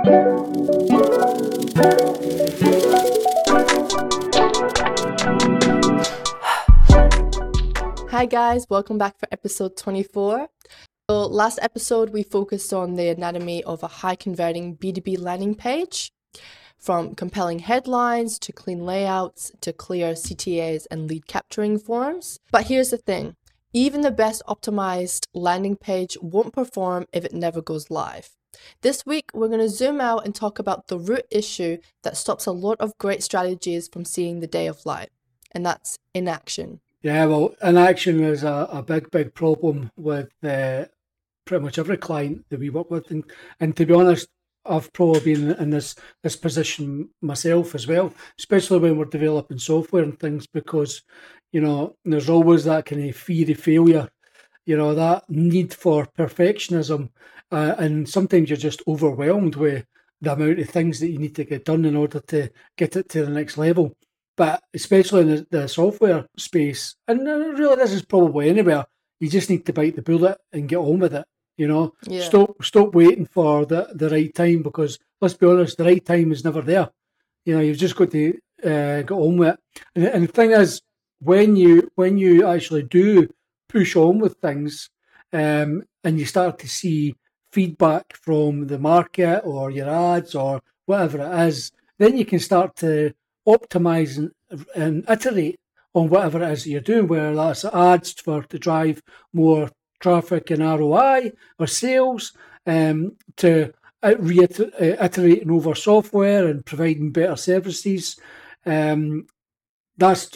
Hi guys, welcome back for episode 24. So last episode we focused on the anatomy of a high converting B2B landing page, from compelling headlines to clean layouts to clear CTAs and lead capturing forms. But here's the thing, even the best optimized landing page won't perform if it never goes live. This week we're going to zoom out and talk about the root issue that stops a lot of great strategies from seeing the day of light, and that's inaction. Yeah, well, inaction is a big problem with pretty much every client that we work with. And to be honest, I've probably been in this position myself as well, especially when we're developing software and things, because, there's always that kind of fear of failure, that need for perfectionism. And sometimes you're just overwhelmed with the amount of things that you need to get done in order to get it to the next level. But especially in the software space, and really this is probably anywhere, you just need to bite the bullet and get on with it, Yeah. Stop waiting for the right time, because let's be honest, the right time is never there. You've just got to get on with it. And the thing is, when you actually do push on with things, and you start to see feedback from the market or your ads or whatever it is, then you can start to optimize and iterate on whatever it is that you're doing, whether that's ads to drive more traffic and ROI or sales, to iterating over software and providing better services. That's it's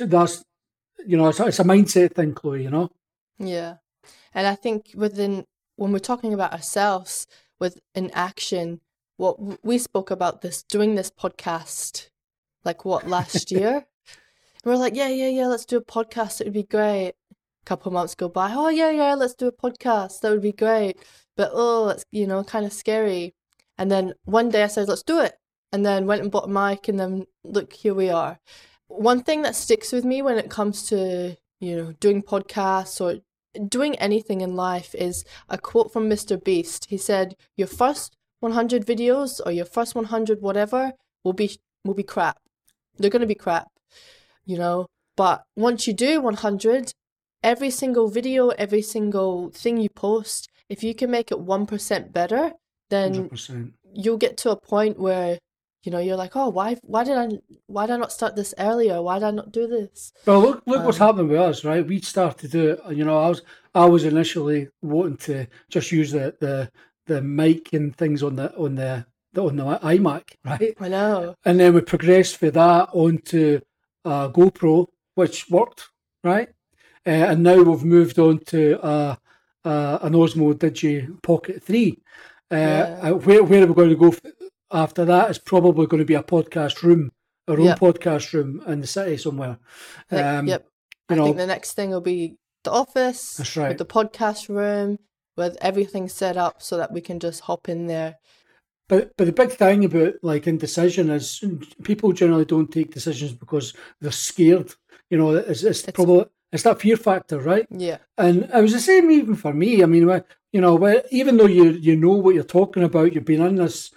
a mindset thing, Chloe. Yeah. And I think when we're talking about ourselves with inaction, what we spoke about doing this podcast last year? And we're like, yeah, let's do a podcast. It would be great. A couple of months go by. Oh, yeah, let's do a podcast. That would be great. But, it's, kind of scary. And then one day I said, let's do it. And then went and bought a mic, and then look, here we are. One thing that sticks with me when it comes to, doing podcasts or doing anything in life is a quote from Mr. Beast. He said, your first 100 videos or your first 100 whatever will be crap. They're going to be crap, but once you do 100, every single video, every single thing you post, if you can make it 1% better, then 100%. You'll get to a point where, you're like, oh, why did I not start this earlier? Why did I not do this? Well, look what's happening with us, right? We started to, I was initially wanting to just use the mic and things on the iMac, right? I know. And then we progressed for that onto GoPro, which worked, right? And now we've moved on to an Osmo Digi Pocket 3. Where are we going to go after that? Is probably going to be a podcast room, our own podcast room in the city somewhere. Yep. I think the next thing will be the office. That's right. With the podcast room, with everything set up so that we can just hop in there. But the big thing about indecision is people generally don't take decisions because they're scared. It's probably that fear factor, right? Yeah. And it was the same even for me. I mean, even though you know what you're talking about, you've been in this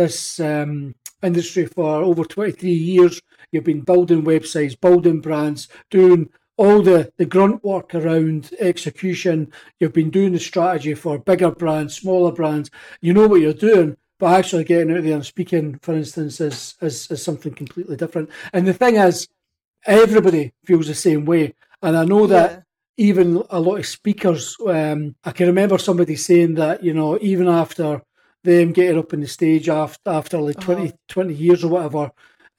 industry for over 23 years. You've been building websites, building brands, doing all the grunt work around execution. You've been doing the strategy for bigger brands, smaller brands. You know what you're doing. But actually getting out there and speaking, for instance, is something completely different. And the thing is, everybody feels the same way. And I know that even a lot of speakers, I can remember somebody saying that, even after them getting up on the stage after like 20 years or whatever,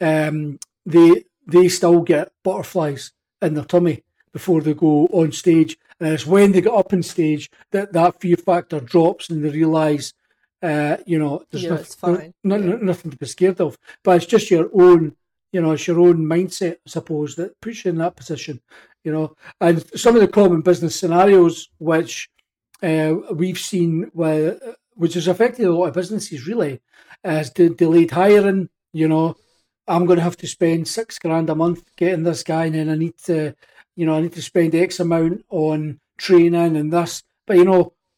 they still get butterflies in their tummy before they go on stage. And it's when they get up on stage that fear factor drops and they realise, there's it's fine. Nothing to be scared of. But it's just your own, it's your own mindset, I suppose, that puts you in that position, And some of the common business scenarios which we've seen, which has affected a lot of businesses really, is delayed hiring. I'm going to have to spend $6,000 a month getting this guy, and then I need to spend X amount on training and this. But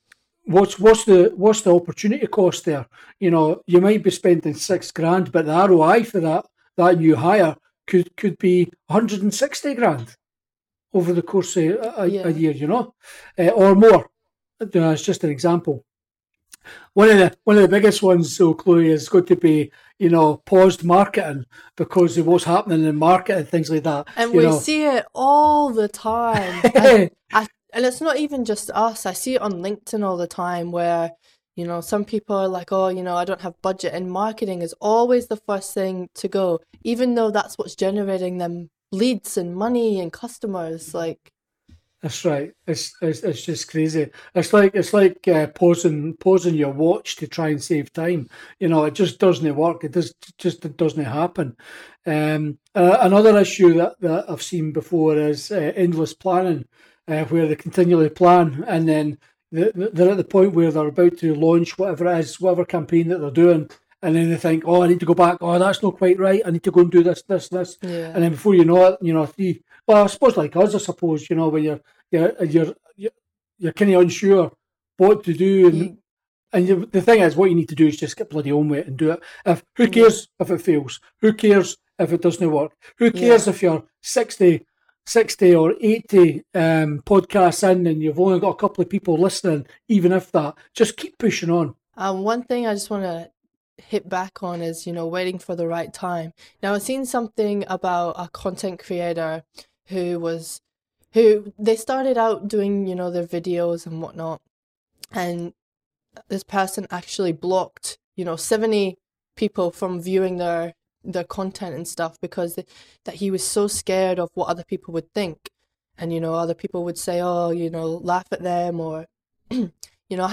what's the opportunity cost there? You know, you might be spending $6,000, but the ROI for that new hire could be 160 grand over the course of a year, you know, or more. It's just an example. One of the biggest ones, so Chloe, is going to be, you know, paused marketing because of what's happening in market and things like that. And we see it all the time. And it's not even just us. I see it on LinkedIn all the time where, you know, some people are like, oh, you know, I don't have budget. And marketing is always the first thing to go, even though that's what's generating them leads and money and customers. Like, that's right. It's just crazy. It's like pausing your watch to try and save time. You know, it just doesn't work. It doesn't happen. Another issue that I've seen before is endless planning, where they continually plan and then they're at the point where they're about to launch whatever it is, whatever campaign that they're doing. And then they think, oh, I need to go back. Oh, that's not quite right. I need to go and do this. Yeah. And then before you know it, you know, well, I suppose like us, I suppose, you know, when you're kind of unsure what to do. And the thing is, what you need to do is just get bloody on with it and do it. Who cares if it fails? Who cares if it doesn't work? Who cares if you're 60 or 80 podcasts in and you've only got a couple of people listening, even if that? Just keep pushing on. One thing I just want to hit back on is, you know, waiting for the right time. Now, I've seen something about a content creator who they started out doing, you know, their videos and whatnot, and this person actually blocked, you know, 70 people from viewing their content and stuff because that he was so scared of what other people would think. And, you know, other people would say, oh, you know, laugh at them, or you know,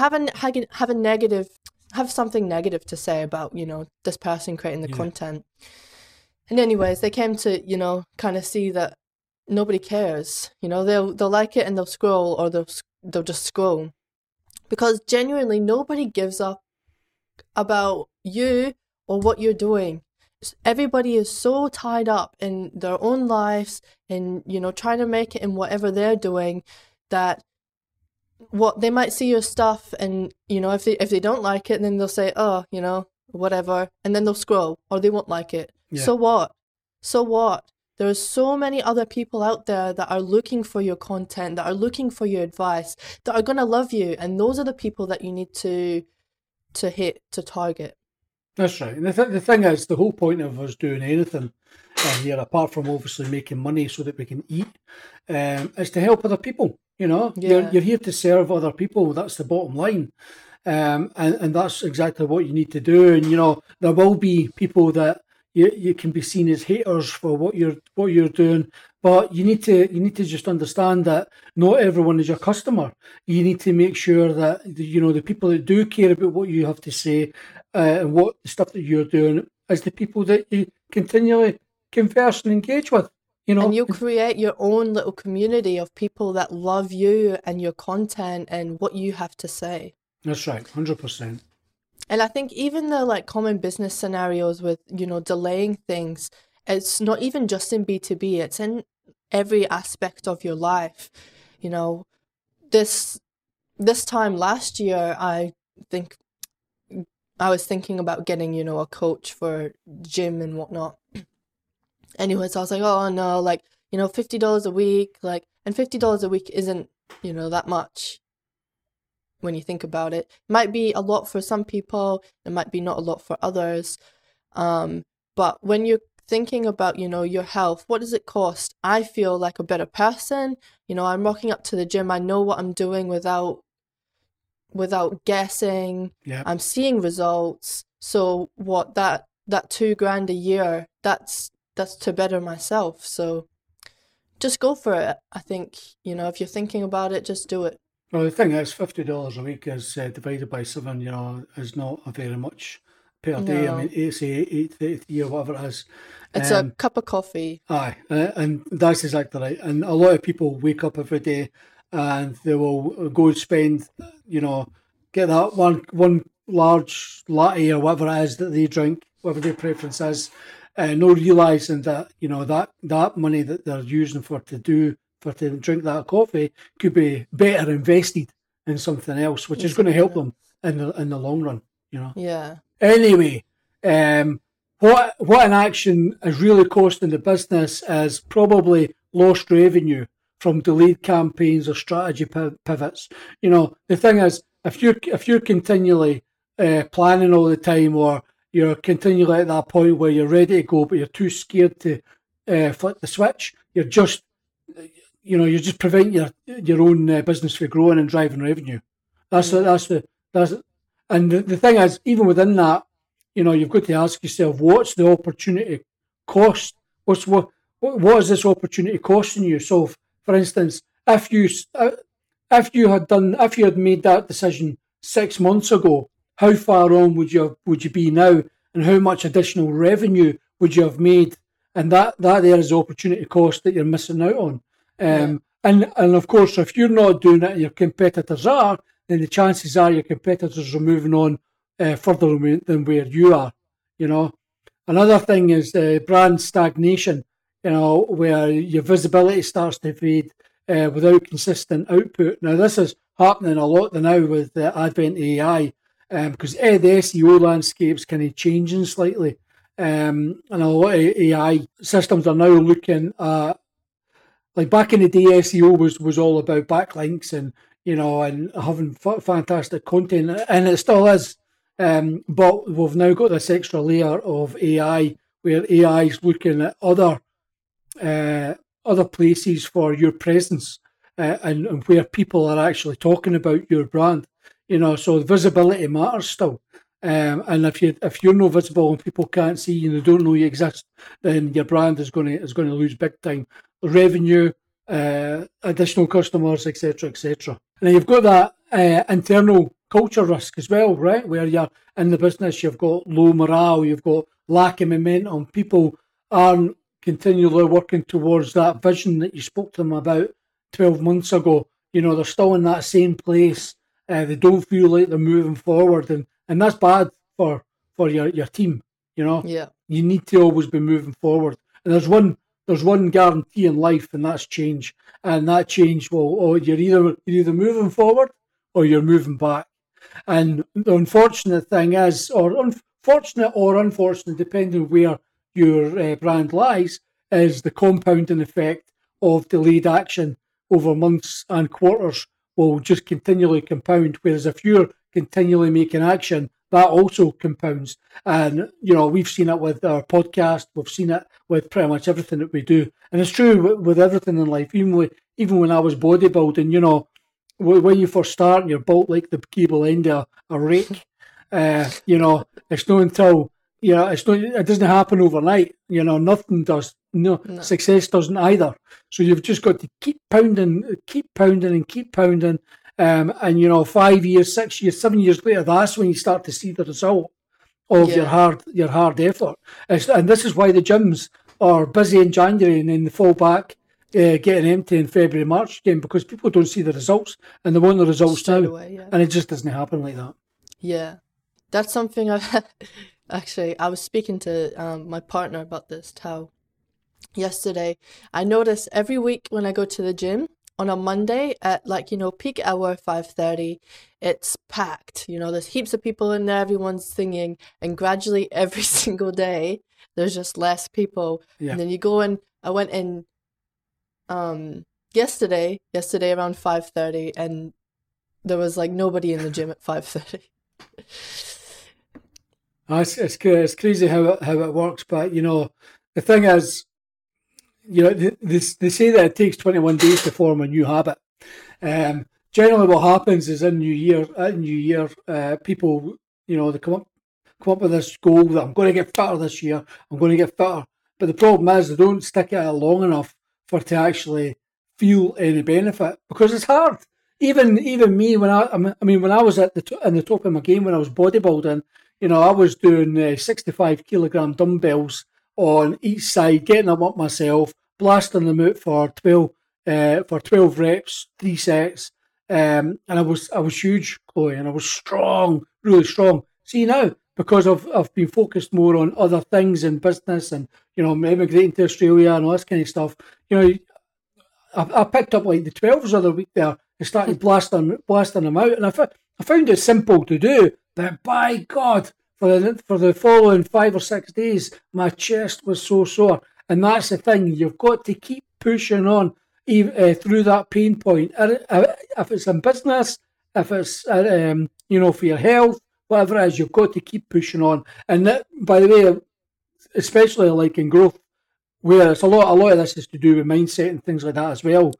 have something negative to say about, you know, this person creating the content. And anyways, they came to, you know, kind of see that nobody cares. You know, they'll like it and they'll scroll, or they'll just scroll, because genuinely nobody gives up about you or what you're doing. Everybody is so tied up in their own lives and, you know, trying to make it in whatever they're doing, that what they might see your stuff and, you know, if they don't like it, then they'll say, oh, you know, whatever, and then they'll scroll, or they won't like it. So what? There are so many other people out there that are looking for your content, that are looking for your advice, that are going to love you, and those are the people that you need to target. That's right. And the thing is, the whole point of us doing anything here, apart from obviously making money so that we can eat, is to help other people. You know, you're here to serve other people. That's the bottom line. And that's exactly what you need to do. And, you know, there will be people that you can be seen as haters for what you're doing, but you need to just understand that not everyone is your customer. You need to make sure that, you know, the people that do care about what you have to say and what the stuff that you're doing is the people that you continually converse and engage with. You know, and you create your own little community of people that love you and your content and what you have to say. That's right, 100%. And I think even the like common business scenarios with, you know, delaying things, it's not even just in B2B, it's in every aspect of your life. You know, this time last year, I think I was thinking about getting, you know, a coach for gym and whatnot. Anyways, I was like, oh no, like, you know, $50 a week, like, and $50 a week isn't, you know, that much when you think about it. It might be a lot for some people, it might be not a lot for others. But when you're thinking about, you know, your health, what does it cost? I feel like a better person. You know, I'm rocking up to the gym, I know what I'm doing without guessing. Yeah. I'm seeing results. So what, that $2,000 a year, that's to better myself. So just go for it. I think, you know, if you're thinking about it, just do it. Well, the thing is, $50 a week is divided by 7, you know, is not a very much per day. No. I mean, 8 a year, whatever it is. It's a cup of coffee. Aye, and that's exactly right. And a lot of people wake up every day and they will go and spend, you know, get that one large latte or whatever it is that they drink, whatever their preference is, not realising that, you know, that money that they're using to drink that coffee could be better invested in something else, which is going to help them in the long run, you know. Yeah. Anyway, what an action is really costing the business is probably lost revenue from delayed campaigns or strategy pivots. You know, the thing is, if you're continually planning all the time, or you're continually at that point where you're ready to go, but you're too scared to flip the switch, you're just preventing your own business from growing and driving revenue. And the thing is, even within that, you know, you've got to ask yourself, what's the opportunity cost? What is this opportunity costing you? So, for instance, if you had made that decision 6 months ago, how far on would you be now, and how much additional revenue would you have made? And that there is the opportunity cost that you're missing out on. And of course, if you're not doing it and your competitors are, then the chances are your competitors are moving on further than where you are, you know. Another thing is brand stagnation, you know, where your visibility starts to fade without consistent output. Now, this is happening a lot now with the advent of AI, because the SEO landscape's kind of changing slightly, and a lot of AI systems are now looking at, like back in the day, SEO was all about backlinks and, you know, and having fantastic content, and it still is. But we've now got this extra layer of AI, where AI is looking at other places for your presence, and where people are actually talking about your brand. You know, so visibility matters still. And if you're not visible and people can't see you and they don't know you exist, then your brand is going to lose big time revenue, additional customers, etc., etc. And you've got that internal culture risk as well, right? Where you're in the business, you've got low morale, you've got lack of momentum. People aren't continually working towards that vision that you spoke to them about 12 months ago. You know, they're still in that same place. They don't feel like they're moving forward, and that's bad for your team. You know, You need to always be moving forward. And there's one guarantee in life, and that's change. And that change you're either moving forward or you're moving back. And the unfortunate thing is, or unfortunate, depending where your brand lies, is the compounding effect of delayed action over months and quarters will just continually compound. Whereas if you're continually making action, that also compounds. And, you know, we've seen it with our podcast. We've seen it with pretty much everything that we do. And it's true with everything in life. Even when I was bodybuilding, you know, when you first start and you're built like the cable end of a rake, you know, it's not until, you know, it doesn't happen overnight. You know, nothing does. No, success doesn't either. So you've just got to keep pounding. And, you know, 5 years, 6 years, 7 years later, that's when you start to see the result of your hard effort. And this is why the gyms are busy in January and then they fall back, getting empty in February, March again, because people don't see the results and they want the results straight now. away, and it just doesn't happen like that. Yeah, that's something actually, I was speaking to my partner about this, Tao, yesterday. I notice every week when I go to the gym, on a Monday at, like, you know, peak hour 5:30, it's packed. You know, there's heaps of people in there, everyone's singing, and gradually every single day there's just less people. Yeah. And then you go in. I went in yesterday around 5:30, and there was like nobody in the gym at 5:30. It's crazy how it works, but you know, the thing is, you know, they say that it takes 21 days to form a new habit. Generally, what happens is in New Year, people, you know, they come up with this goal that I'm going to get fitter this year. I'm going to get fitter. But the problem is they don't stick at it long enough for it to actually feel any benefit, because it's hard. Even me, when I was in the top of my game, when I was bodybuilding, you know, I was doing 65 kilogram dumbbells on each side, getting them up myself, blasting them out for 12 reps, 3 sets, and I was huge, Chloe, and I was strong, really strong. See now, because I've been focused more on other things in business and, you know, immigrating to Australia and all this kind of stuff, you know, I picked up like the 12s the other week there, and started blasting them out. And I found it simple to do, but by God, for the following 5 or 6 days, my chest was so sore. And that's the thing, you've got to keep pushing on through that pain point. If it's in business, if it's for your health, whatever it is, you've got to keep pushing on. And that, by the way, especially like in growth, where it's a lot of this is to do with mindset and things like that as well,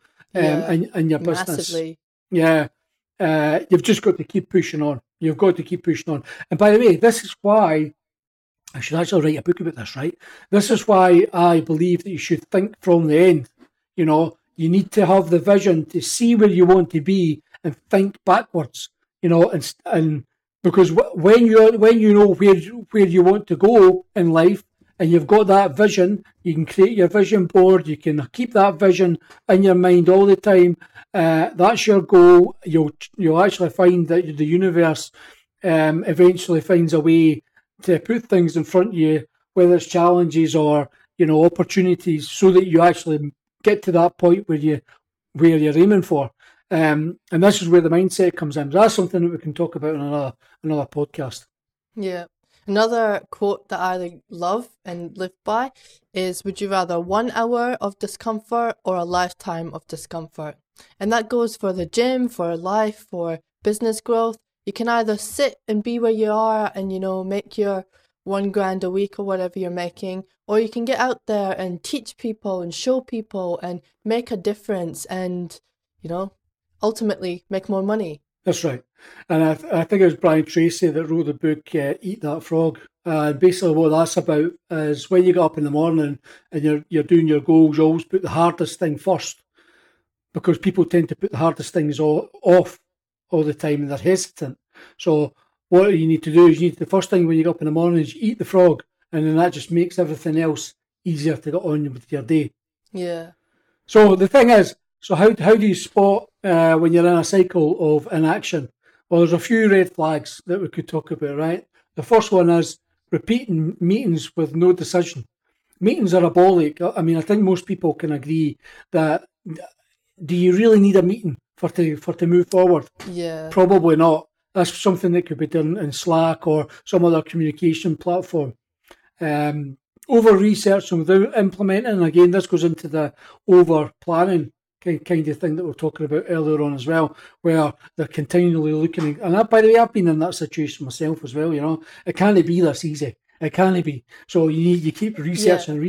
in your business. Massively. Yeah, you've just got to keep pushing on. You've got to keep pushing on. And by the way, this is why I should actually write a book about this, right? This is why I believe that you should think from the end. You know, you need to have the vision to see where you want to be and think backwards. You know, and because when you know where you want to go in life, and you've got that vision, you can create your vision board. You can keep that vision in your mind all the time. That's your goal. You'll actually find that the universe eventually finds a way to put things in front of you, whether it's challenges or opportunities, so that you actually get to that point where you're aiming for. And this is where the mindset comes in. That's something that we can talk about in another podcast. Yeah. Another quote that I love and live by is, would you rather 1 hour of discomfort or a lifetime of discomfort? And that goes for the gym, for life, for business growth. You can either sit and be where you are and, make your $1,000 a week or whatever you're making, or you can get out there and teach people and show people and make a difference and, ultimately make more money. That's right. And I think it was Brian Tracy that wrote the book, Eat That Frog. Basically what that's about is when you get up in the morning and you're doing your goals, you always put the hardest thing first, because people tend to put the hardest things off all the time and they're hesitant. So what you need to do is the first thing when you get up in the morning is you eat the frog, and then that just makes everything else easier to get on with your day. Yeah. So the thing is, how do you spot when you're in a cycle of inaction? Well, there's a few red flags that we could talk about, right? The first one is repeating meetings with no decision. Meetings are abolic. I mean, I think most people can agree that. Do you really need a meeting for to move forward? Yeah. Probably not. That's something that could be done in Slack or some other communication platform. Over researching without implementing. Again, this goes into the over planning kind of thing that we were talking about earlier on as well, where they're continually looking. And by the way, I've been in that situation myself as well. It can't be this easy. It can't be. So you keep researching.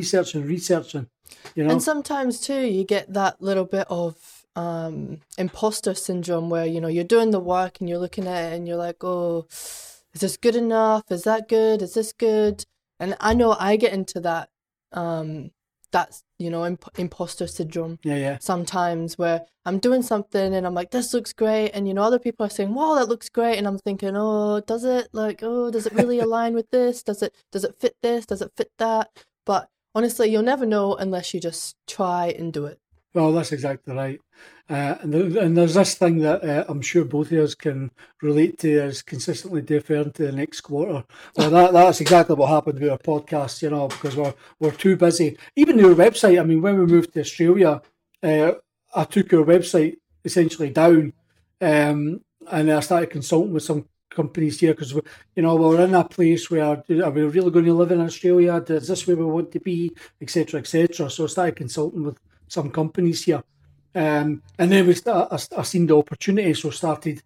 And sometimes too, you get that little bit of imposter syndrome where, you're doing the work and you're looking at it and you're like, oh, is this good enough? Is that good? Is this good? And I know I get into that, that's, imposter syndrome. Yeah. Sometimes where I'm doing something and I'm like, this looks great. And, other people are saying, wow, that looks great. And I'm thinking, oh, does it? Like, oh, does it really align with this? Does it fit this? Does it fit that? But honestly, you'll never know unless you just try and do it. Well, that's exactly right. And there's this thing that I'm sure both of us can relate to, is consistently deferring to the next quarter. Well, that's exactly what happened with our podcast, because we're too busy. Even your website, I mean, when we moved to Australia, I took our website essentially down, and I started consulting with some companies here, because we're in a place where, are we really going to live in Australia? Is this where we want to be, etc., etc.? So I started consulting with some companies here, and then I seen the opportunity, so started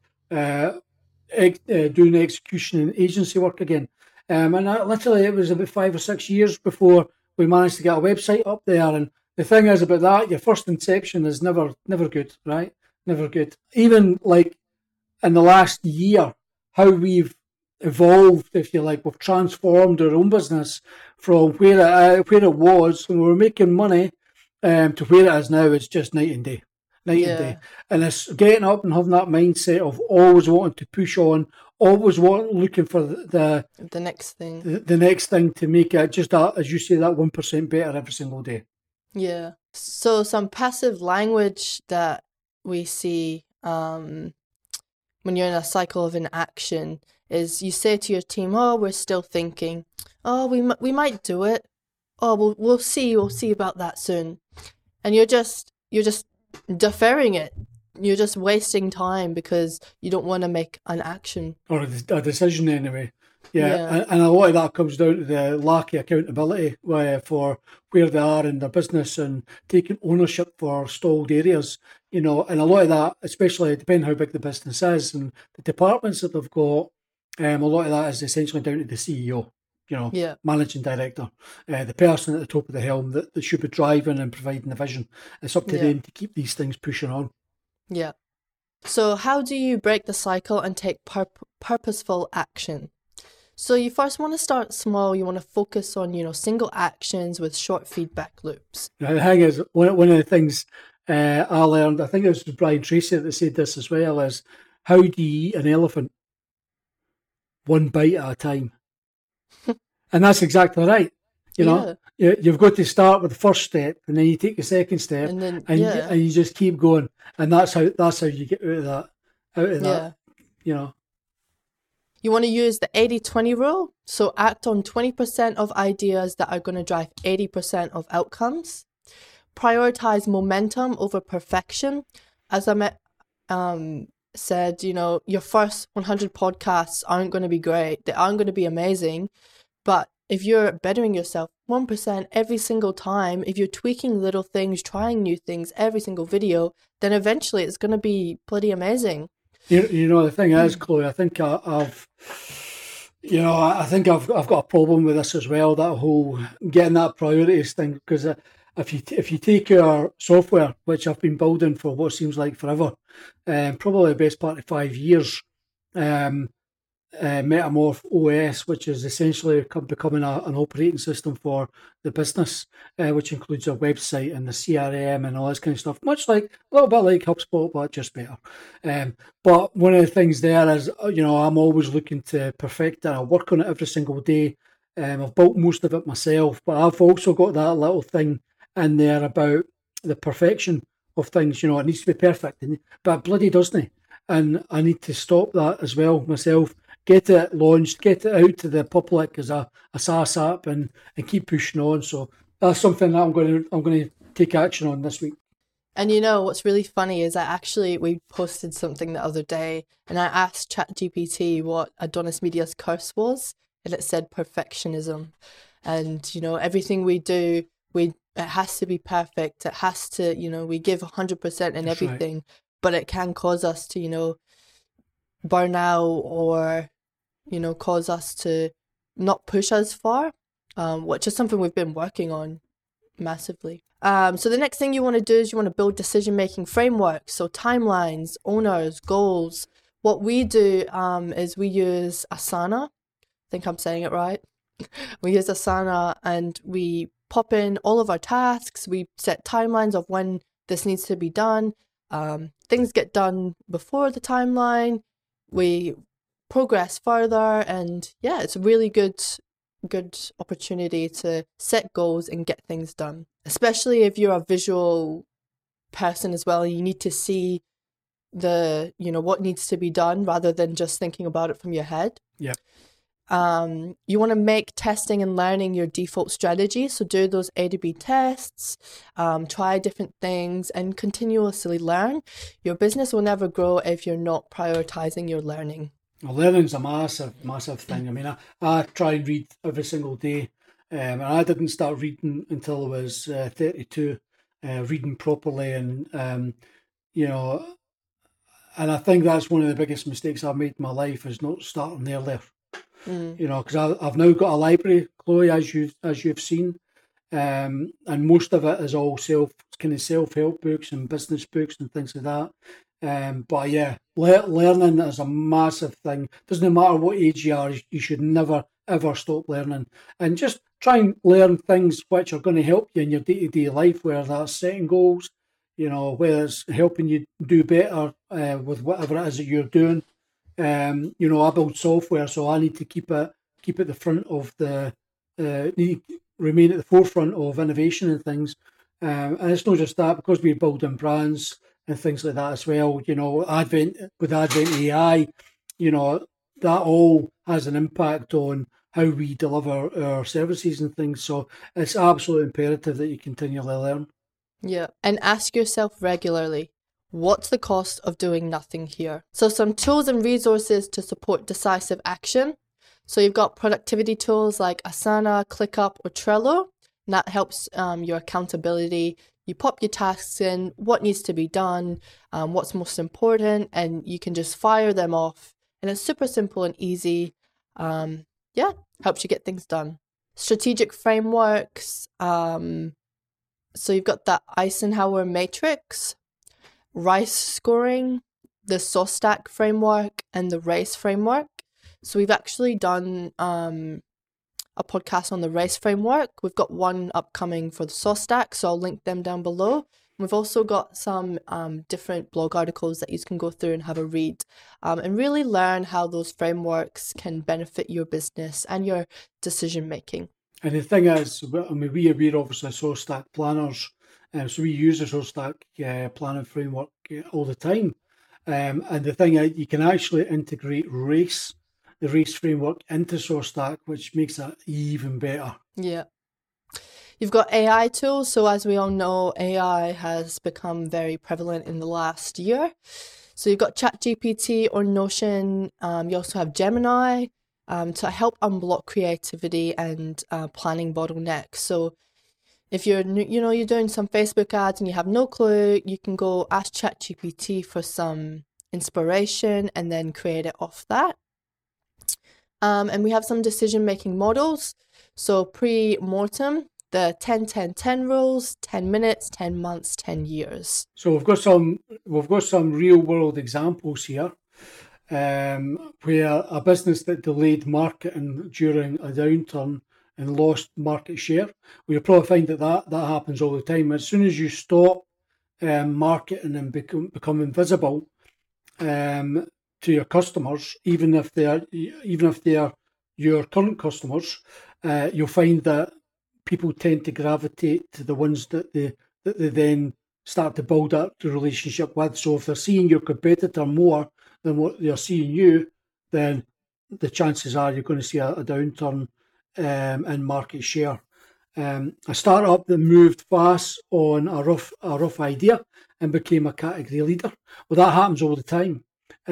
doing execution and agency work again. And literally it was about 5 or 6 years before we managed to get a website up there. And the thing is about that, your first inception is never good, right? Never good. Even like in the last year, how we've evolved, if you like, we've transformed our own business from where it was when we were making money to where it is now. It's just night and day. And it's getting up and having that mindset of always wanting to push on, always looking for the next thing, the next thing to make it just that, as you say, that 1% better every single day. Yeah. So some passive language that we see when you're in a cycle of inaction is you say to your team, oh, we're still thinking, oh, we might do it, oh, we'll see about that soon, and you're just deferring it. you're just wasting time because you don't want to make an action. Or a decision anyway. Yeah, Yeah. and a lot of that comes down to the lack of accountability for where they are in their business and taking ownership for stalled areas, and a lot of that, especially depending how big the business is and the departments that they've got, a lot of that is essentially down to the CEO, Yeah. managing director, the person at the top of the helm that should be driving and providing the vision. It's up to Yeah. them to keep these things pushing on. Yeah. So how do you break the cycle and take purposeful action? So you first want to start small. You want to focus on, single actions with short feedback loops. The thing is, one of the things I learned, I think it was Brian Tracy that said this as well, is how do you eat an elephant? One bite at a time. And that's exactly right. You've got to start with the first step, and then you take the second step, And then, and you just keep going, and that's how you get out of that. You want to use the 80-20 rule. So act on 20% of ideas that are going to drive 80% of outcomes. Prioritize momentum over perfection. As I said, your first 100 podcasts aren't going to be great. They aren't going to be amazing. But if you're bettering yourself 1% every single time, if you're tweaking little things, trying new things every single video, then eventually it's going to be bloody amazing. The thing is, Chloe, I think I've got a problem with this as well. That whole getting that priorities thing, because if you take our software, which I've been building for what seems like forever, probably the best part of 5 years, Metamorph OS, which is essentially becoming an operating system for the business, which includes a website and the CRM and all this kind of stuff, a little bit like HubSpot, but just better. But one of the things there is, I'm always looking to perfect it. I work on it every single day. I've built most of it myself, but I've also got that little thing in there about the perfection of things. It needs to be perfect, but it bloody doesn't. And I need to stop that as well myself. Get it launched, get it out to the public as a SaaS app, and keep pushing on. So that's something that I'm going to take action on this week. And what's really funny is we posted something the other day, and I asked ChatGPT what Adonis Media's curse was, and it said perfectionism. And everything we do, it has to be perfect. It has to, we give 100% in everything, right. But it can cause us to, burn out or, cause us to not push as far, which is something we've been working on massively. So the next thing you want to do is you want to build decision-making frameworks, so timelines, owners, goals. What we do is we use Asana. I think I'm saying it right. We use Asana and we pop in all of our tasks. We set timelines of when this needs to be done. Things get done before the timeline. We progress further, and it's a really good opportunity to set goals and get things done, especially if you're a visual person as well. You need to see what needs to be done rather than just thinking about it from your head. Yeah. You want to make testing and learning your default strategy. So do those A/B tests, try different things, and continuously learn. Your business will never grow if you're not prioritizing your learning. Well, learning's a massive, massive thing. I mean, I try and read every single day, and I didn't start reading until I was 32, reading properly, and and I think that's one of the biggest mistakes I've made in my life is not starting earlier. Because I've now got a library, Chloe, as you've seen, and most of it is all self-help books and business books and things like that. But yeah, learning is a massive thing. Doesn't matter what age you are, you should never ever stop learning, and just try and learn things which are going to help you in your day-to-day life, whether that's setting goals, whether it's helping you do better with whatever it is that you're doing. I build software, so I need to keep at the front of remain at the forefront of innovation and things. And it's not just that, because we're building brands and things like that as well. Advent of AI, that all has an impact on how we deliver our services and things. So it's absolutely imperative that you continually learn. Yeah, and ask yourself regularly, What's the cost of doing nothing here? So some tools and resources to support decisive action. So you've got productivity tools like Asana, ClickUp, or Trello. And that helps your accountability. You pop your tasks in, what needs to be done, what's most important, and you can just fire them off. And it's super simple and easy. Helps you get things done. Strategic frameworks. So you've got that Eisenhower matrix, RICE scoring, the SOSTAC framework, and the RACE framework. So we've actually done a podcast on the RACE framework. We've got one upcoming for the SOSTAC, so I'll link them down below. We've also got some different blog articles that you can go through and have a read and really learn how those frameworks can benefit your business and your decision making. And the thing is, we're obviously SOSTAC planners, so we use the SOSTAC planning framework all the time. And the thing is, you can actually integrate the RACE framework into SOSTAC, which makes it even better. Yeah. You've got AI tools. So as we all know, AI has become very prevalent in the last year. So you've got ChatGPT or Notion. You also have Gemini to help unblock creativity and planning bottlenecks. So if you're doing some Facebook ads and you have no clue, you can go ask ChatGPT for some inspiration and then create it off that. And we have some decision-making models. So pre-mortem, the 10-10-10 rules, 10 minutes, 10 months, 10 years. So we've got some real-world examples here. Where a business that delayed marketing during a downturn and lost market share. We'll probably find that happens all the time. As soon as you stop marketing and become invisible to your customers, even if they are your current customers, you'll find that people tend to gravitate to the ones that they then start to build up the relationship with. So if they're seeing your competitor more than what they're seeing you, then the chances are you're going to see a downturn in market share. A startup that moved fast on a rough idea and became a category leader. Well, that happens all the time.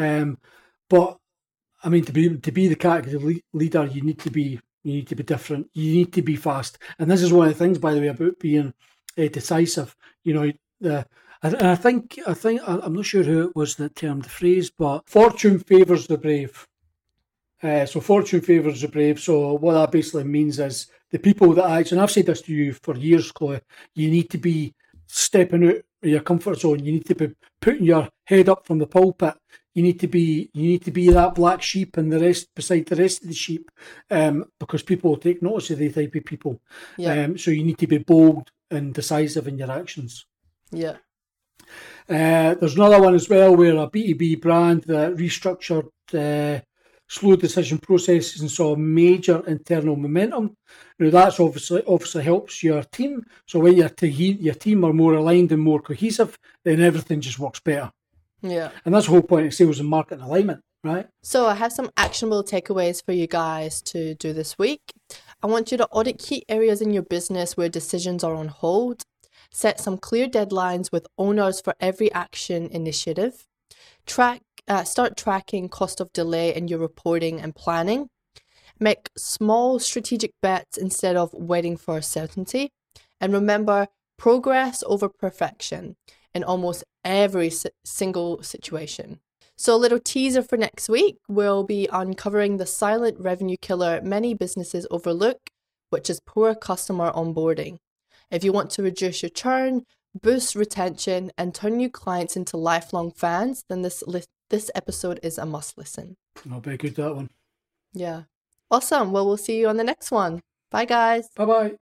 But I mean, to be the category leader, you need to be different. You need to be fast. And this is one of the things, by the way, about being decisive. I think I'm not sure who it was that termed the phrase, but fortune favours the brave. So fortune favours the brave. So what that basically means is the people that actually, and I've said this to you for years, Chloe, you need to be stepping out of your comfort zone. You need to be putting your head up from the pulpit. You need to be that black sheep and the rest beside the rest of the sheep, because people will take notice of the type of people. Yeah. So you need to be bold and decisive in your actions. Yeah. There's another one as well where a B2B brand that restructured slow decision processes and saw major internal momentum. Now that's obviously helps your team. So when your team are more aligned and more cohesive, then everything just works better. Yeah. And that's the whole point of sales and marketing alignment, right? So I have some actionable takeaways for you guys to do this week. I want you to audit key areas in your business where decisions are on hold. Set some clear deadlines with owners for every action initiative. Start tracking cost of delay in your reporting and planning. Make small strategic bets instead of waiting for certainty. And remember, progress over perfection in almost every single situation. So a little teaser for next week, we'll be uncovering the silent revenue killer many businesses overlook, which is poor customer onboarding. If you want to reduce your churn, boost retention, and turn new clients into lifelong fans, then this episode is a must listen. I'll be good, that one. Yeah. Awesome. Well, we'll see you on the next one. Bye, guys. Bye-bye.